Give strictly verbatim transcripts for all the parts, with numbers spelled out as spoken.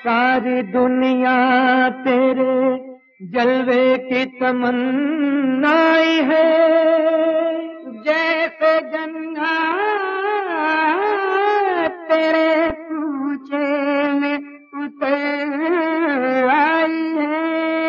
सारी दुनिया तेरे जलवे की तमन्नाई है, जैसे जन्नत तेरे पूछे में उतर आई है।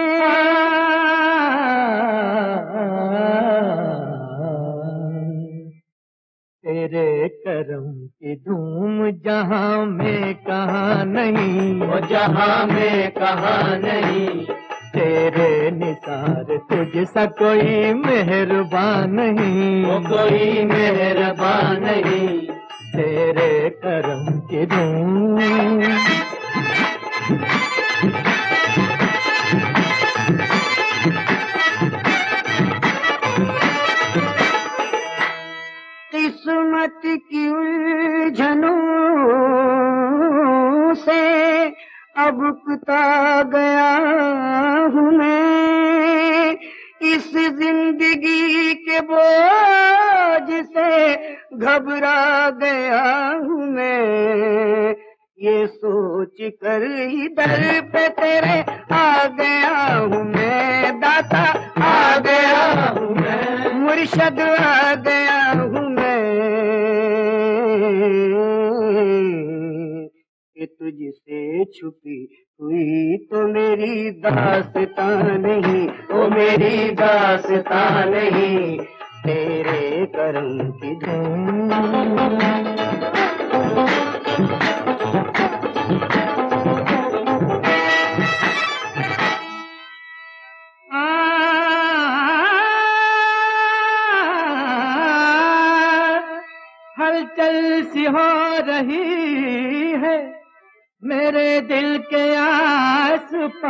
तेरे करम की धूम जहां में कहाँ नहीं, वो जहां में कहाँ नहीं। तेरे निसार तुझ सा कोई मेहरबान नहीं, वो कोई मेहरबान नहीं। तेरे करम की धूम किस्मत की उलझनों से अब कुता गया हूँ मैं, इस जिंदगी के बोझ से घबरा गया हूँ मैं। ये सोच कर ही दर पे तेरे आ गया हूँ मैं, दाता आ गया हूँ मैं, मुर्शद आ गया हूँ मैं, कि तुझसे छुपी हुई तो मेरी दास्तां नहीं, ओ मेरी दास्तां नहीं। तेरे करम की धूम हलचल सी हो रही है मेरे दिल के आस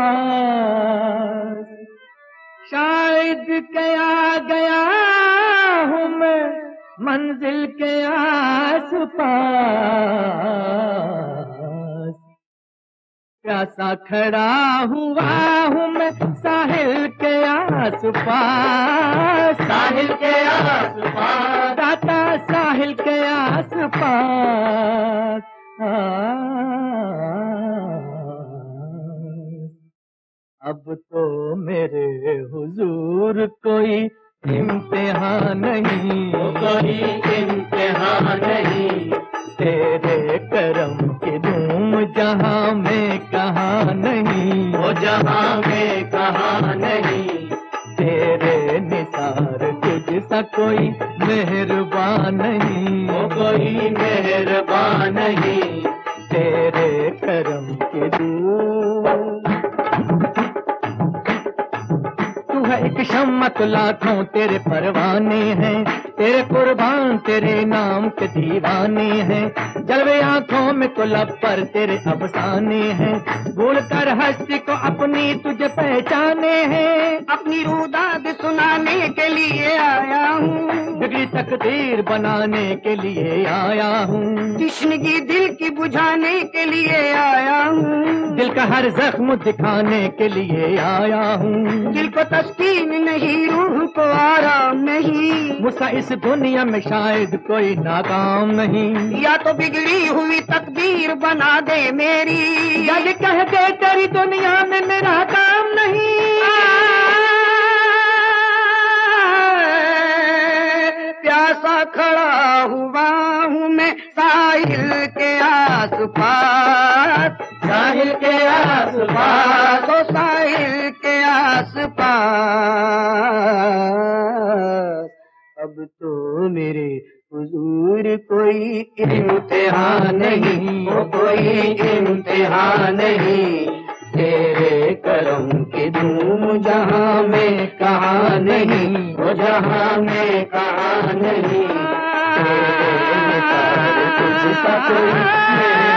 पास, शायद के आ गया हूँ मैं मंजिल के आस पास। प्यासा खड़ा हुआ हूँ मैं साहिल के आस पास, साहिल के आस पास, दाता साहिल के आस पास। अब तो मेरे हुजूर कोई इम्तिहान नहीं, कोई इम्तिहान नहीं। तेरे करम की धूम जहां में कहाँ नहीं, वो जहां में कहाँ नहीं। तेरे निसार तुझ सा कोई मेहरबान नहीं, वो कोई मेहरबान नहीं। तेरे करम की धूम एक शम्मा तो लाखों तेरे परवाने हैं, तेरे कुर्बान तेरे नाम के दीवाने हैं। जलवे आंखों में तो लब पर तेरे अफसाने हैं, भूल कर हस्ती को अपनी तुझे पहचाने हैं। अपनी रूदाद सुनाने के लिए आया हूँ, बिगड़ी तकदीर बनाने के लिए आया हूँ, तृष्णगी दिल की बुझाने के लिए आया हूँ, दिल का हर जख्म दिखाने के लिए आया हूँ। दिल को तस्कीन नहीं, रूह को आराम नहीं, मुझसे इस दुनिया में शायद कोई नाकाम नहीं। या तो बिगड़ी हुई तकदीर बना दे मेरी, या ये कह दे तेरी दुनिया में मेरा काम नहीं। प्यासा खड़ा हुआ हूँ मैं साहिल के आस पास, साहिल के आस पास, ओ साहिल के आस पास। अब तो मेरे हुजूर कोई इम्तिहान नहीं, वो कोई इम्तिहान नहीं। तेरे करम की धूम जहां में कहाँ नहीं, वो जहां में कहाँ नहीं। तेरे निसार तुझ सा कोई